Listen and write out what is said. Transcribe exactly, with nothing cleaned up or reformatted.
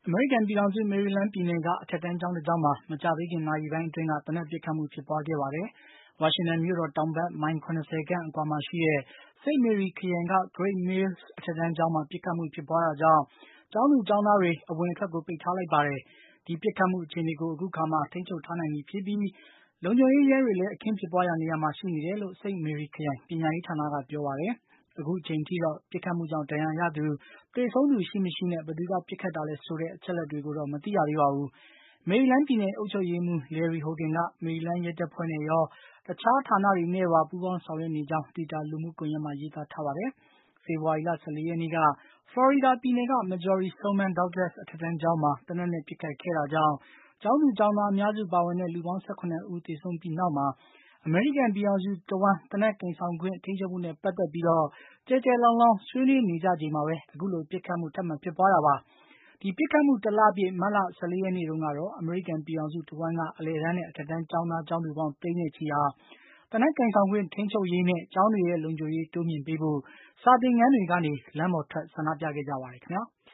အမေရိကန်ပြည်ထောင်စု မေရီလန်းပြည်နယ်က အထက်တန်းကျောင်းတကျောင်းမှာ မကြာသေးခင် နာရီပိုင်းအတွင်းက သေနတ်ပစ်ခတ်မှု ဖြစ်ပွားခဲ့ပါတယ်။ ဝါရှင်တန်မြို့တော် တောင်ဘက် မိုင် ၇၀ ခန့်အကွာမှာရှိတဲ့ စိန့်မေရီခရိုင်က Great Mills အထက်တန်းကျောင်းမှာ ပစ်ခတ်မှုဖြစ်ပွားတာကြောင့် ကျောင်းသူကျောင်းသားတွေ အဝင်အထွက်ကို ပိတ်ထားလိုက်ပါတယ်။ ဒီပစ်ခတ်မှုအခြေအနေကို အခုအခါမှာ ထိန်းချုပ်ထားနိုင်ပြီဖြစ်ပြီး လုံခြုံရေးရဲတွေလည်း အခင်းဖြစ်ပွားရာနေရာမှာ ရှိနေတယ်လို့ စိန့်မေရီခရိုင် ပညာရေးဌာနက ပြောပါတယ်။ အခုအချိန်ထိတော့ ပစ်ခတ်မှုကြောင့် ဒဏ်ရာရသူ၊ သေဆုံးသူရှိမရှိနဲ့ ဘယ်သူက ပစ်ခတ်တာလဲဆိုတဲ့ အချက်အလက်တွေကိုတော့ မသိရသေးပါဘူး။ မေရီလန်းပြည်နယ် အုပ်ချုပ်ရေးမှူး Larry Hogan က မေရီလန်းရဲတပ်ဖွဲ့နဲ့ရော တခြားဌာနတွေနဲ့ပါ ပူးပေါင်းဆောင်ရွက်နေကြောင်း တွီတာလူမှုကွန်ယက်မှာ ရေးသားထားပါတယ်။ ဖေဖော်ဝါရီလ ၁၄ ရက်နေ့က ဖလော်ရီဒါပြည်နယ်က Marjory-Stoneman Douglas အထက်တန်းကျောင်းမှာ သေနတ်နဲ့ ပစ်ခတ်ခဲ့တာကြောင့် ကျောင်းသူကျောင်းသားအများစုပါဝင်တဲ့ လူပေါင်း ၁၇ ဦး သေဆုံးပြီးနောက်မှာ အမေရိကန်ပြည်ထောင်စုတဝန်း သေနတ်ကိုင်ဆောင်ခွင့် ထိန်းချုပ်မှုနဲ့ ပတ်သက်ပြီး ကျယ်ကျယ်လောင်လောင် ဆွေးနွေးနေကြချိန်မှာပဲ အခုလို ပစ်ခတ်မှု ထပ်မံဖြစ်ပွားတာပါ။ ဒီပစ်ခတ်မှု တလပြည့် မတ်လ ၁၄ ရက်နေ့တုန်းကတော့ အမေရိကန်ပြည်ထောင်စုတဝန်းက အလယ်တန်းနဲ့ အထက်တန်း ကျောင်းသားကျောင်းသူပေါင်း သိန်းနဲ့ချီဟာ သေနတ်ကိုင်ဆောင်ခွင့် ထိန်းချုပ်ရေးနဲ့ ကျောင်းတွေရဲ့ လုံခြုံရေး တိုးမြှင့်ပေးဖို့ စာသင်ခန်းတွေကနေ လမ်းပေါ်ထွက် ဆန္ဒပြခဲ့ကြပါတယ်ခင်ဗျာ။